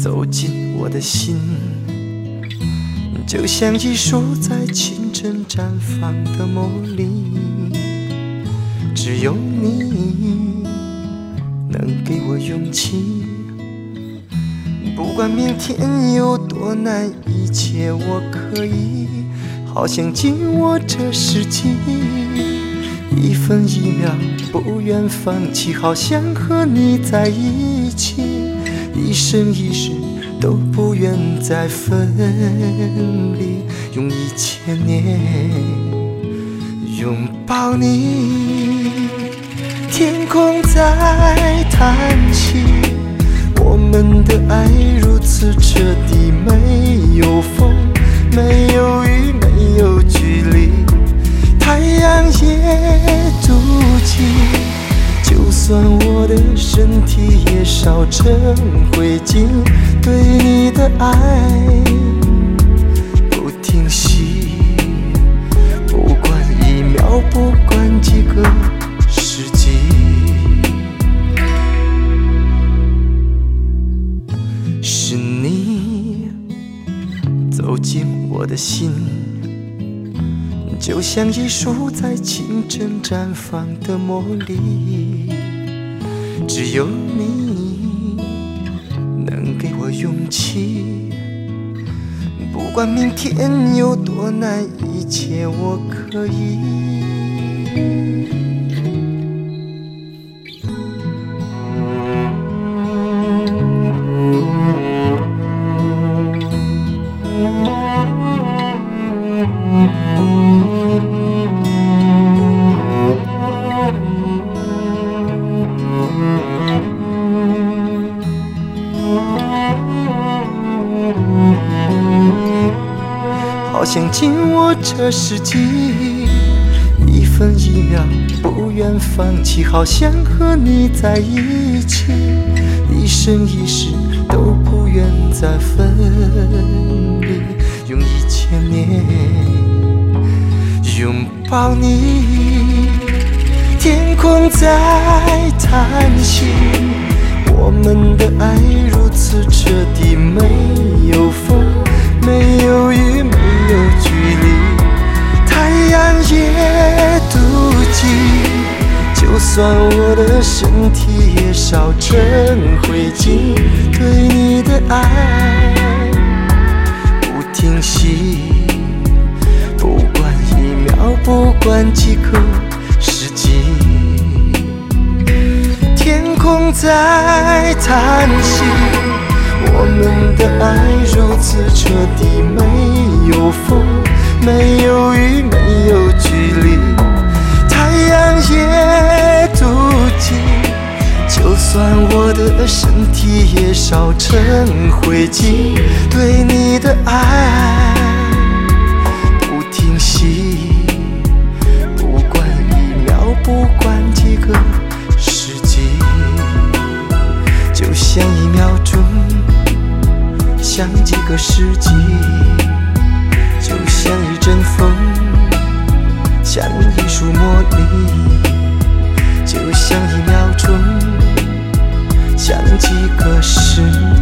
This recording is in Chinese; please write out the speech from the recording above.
走进我的心，就像一束在清晨绽放的茉莉。只有你能给我勇气，不管明天有多难，一切我可以。好想紧握这世纪，一分一秒不愿放弃，好想和你在一起，一生一世都不愿再分离，用1000年拥抱你。天空在叹息，我们的爱如此彻底，没有风，没有雨，没有距离，太阳也妒忌。就算我的身体也烧成灰烬，对你的爱不停息，不管1秒，不管几个世纪。是你走进我的心，就像一束在清晨绽放的茉莉。只有你能给我勇气，不管明天有多难，一切我可以。好想紧握这世纪，一分一秒不愿放弃，好想和你在一起，一生一世都不愿再分离，用1000年拥抱你。天空在叹息，我们的爱如此彻底，没有风，没有雨，没有距离，太阳也妒忌。就算我的身体也烧成灰烬，对你的爱不停息，不管1秒，不管几个世纪。天空在叹息，我们的爱如此彻底，没有风，没有雨，没有距离，太阳也妒忌。就算我的身体也烧成灰烬，对你的爱不停息，不管1秒，不管几个世纪，就像1秒钟，像几个世纪，就像一阵风，像一束茉莉，就像1秒钟，像几个世纪。